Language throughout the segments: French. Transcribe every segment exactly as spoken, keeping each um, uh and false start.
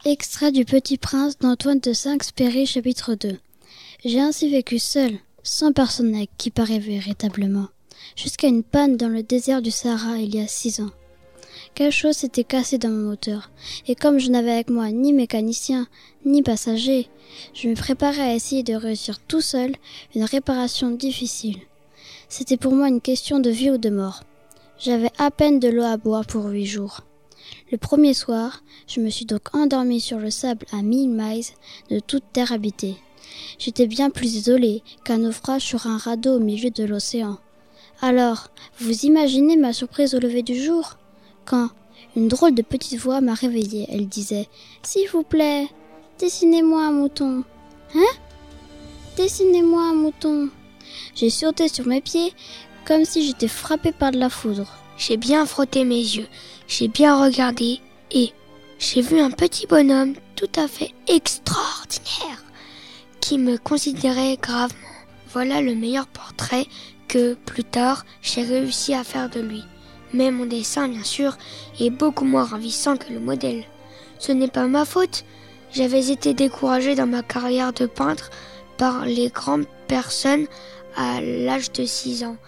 Extrait du Petit Prince d'Antoine de Saint-Exupéry, chapitre deux. J'ai ainsi vécu seul, sans personne qui paraît véritablement, jusqu'à une panne dans le désert du Sahara il y a six ans. Quelque chose s'était cassé dans mon moteur, et comme je n'avais avec moi ni mécanicien, ni passager, je me préparais à essayer de réussir tout seul une réparation difficile. C'était pour moi une question de vie ou de mort. J'avais à peine de l'eau à boire pour huit jours. Le premier soir, je me suis donc endormie sur le sable à mille miles de toute terre habitée. J'étais bien plus isolée qu'un naufrage sur un radeau au milieu de l'océan. Alors, vous imaginez ma surprise au lever du jour, quand une drôle de petite voix m'a réveillée. Elle disait « S'il vous plaît, dessinez-moi un mouton. »« Hein ? Dessinez-moi un mouton. » J'ai sauté sur mes pieds comme si j'étais frappée par de la foudre. J'ai bien frotté mes yeux, j'ai bien regardé et j'ai vu un petit bonhomme tout à fait extraordinaire qui me considérait gravement. Voilà le meilleur portrait que, plus tard, j'ai réussi à faire de lui. Mais mon dessin, bien sûr, est beaucoup moins ravissant que le modèle. Ce n'est pas ma faute. J'avais été découragée dans ma carrière de peintre par les grandes personnes à l'âge de six ans.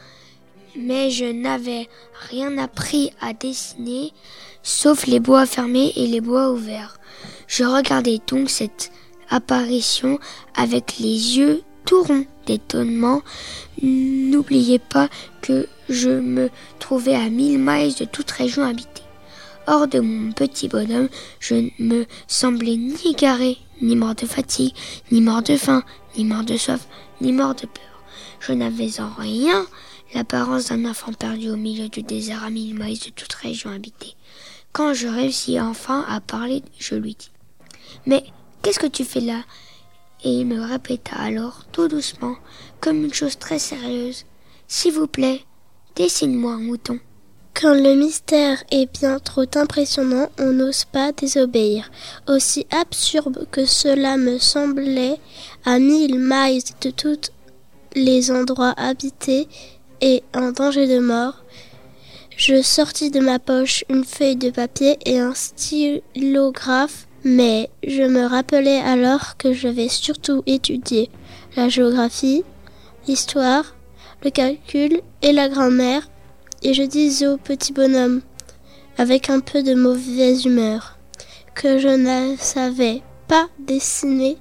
Mais je n'avais rien appris à dessiner, sauf les bois fermés et les bois ouverts. Je regardais donc cette apparition avec les yeux tout ronds d'étonnement. N'oubliez pas que je me trouvais à mille miles de toute région habitée. Hors de mon petit bonhomme, je ne me semblais ni égaré, ni mort de fatigue, ni mort de faim, ni mort de soif, ni mort de peur. Je n'avais en rien l'apparence d'un enfant perdu au milieu du désert à mille miles de toute région habitée. Quand je réussis enfin à parler, je lui dis « Mais qu'est-ce que tu fais là ?» Et il me répéta alors, tout doucement, comme une chose très sérieuse « S'il vous plaît, dessine-moi un mouton. » Quand le mystère est bien trop impressionnant, on n'ose pas désobéir. Aussi absurde que cela me semblait, à mille miles de tous les endroits habités et en danger de mort, je sortis de ma poche une feuille de papier et un stylographe, mais je me rappelais alors que je vais surtout étudier la géographie, l'histoire, le calcul et la grammaire, et je disais au petit bonhomme, avec un peu de mauvaise humeur, que je ne savais pas dessiner.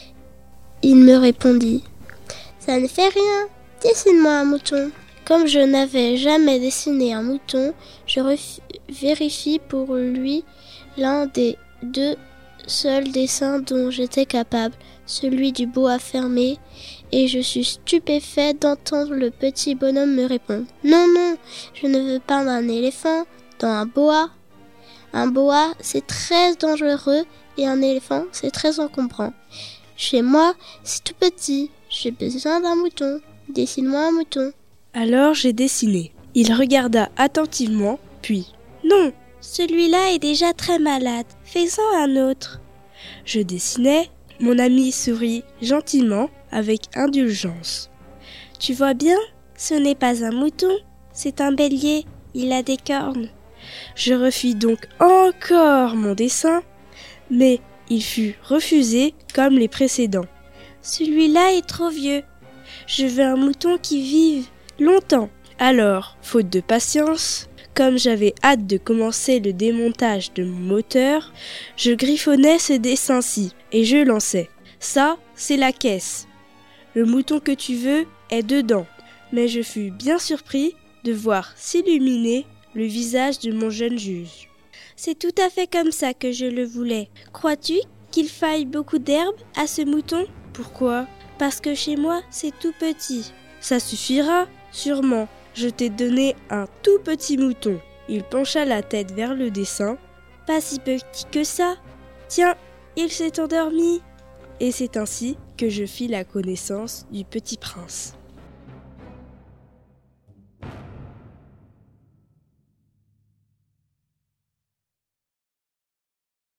Il me répondit « Ça ne fait rien, dessine-moi un mouton. » Comme je n'avais jamais dessiné un mouton, je ref- vérifie pour lui l'un des deux seuls dessins dont j'étais capable, celui du bois fermé, et je suis stupéfait d'entendre le petit bonhomme me répondre « Non, non, je ne veux peindre un éléphant dans un boa. Un boa, c'est très dangereux et un éléphant, c'est très encombrant. Chez moi, c'est tout petit, j'ai besoin d'un mouton. Dessine-moi un mouton. » Alors j'ai dessiné. Il regarda attentivement, puis « Non, celui-là est déjà très malade, fais-en un autre. » Je dessinais, mon ami sourit gentiment avec indulgence. « Tu vois bien, ce n'est pas un mouton, c'est un bélier, il a des cornes. » Je refis donc encore mon dessin, mais il fut refusé comme les précédents. « Celui-là est trop vieux, je veux un mouton qui vive longtemps. » Alors, faute de patience, comme j'avais hâte de commencer le démontage de mon moteur, je griffonnais ce dessin-ci et je lançais. Ça, c'est la caisse. Le mouton que tu veux est dedans. Mais je fus bien surpris de voir s'illuminer le visage de mon jeune juge. C'est tout à fait comme ça que je le voulais. Crois-tu qu'il faille beaucoup d'herbe à ce mouton ? Pourquoi ? Parce que chez moi, c'est tout petit. Ça suffira, sûrement. Je t'ai donné un tout petit mouton. Il pencha la tête vers le dessin. Pas si petit que ça. Tiens, il s'est endormi. Et c'est ainsi que je fis la connaissance du petit prince.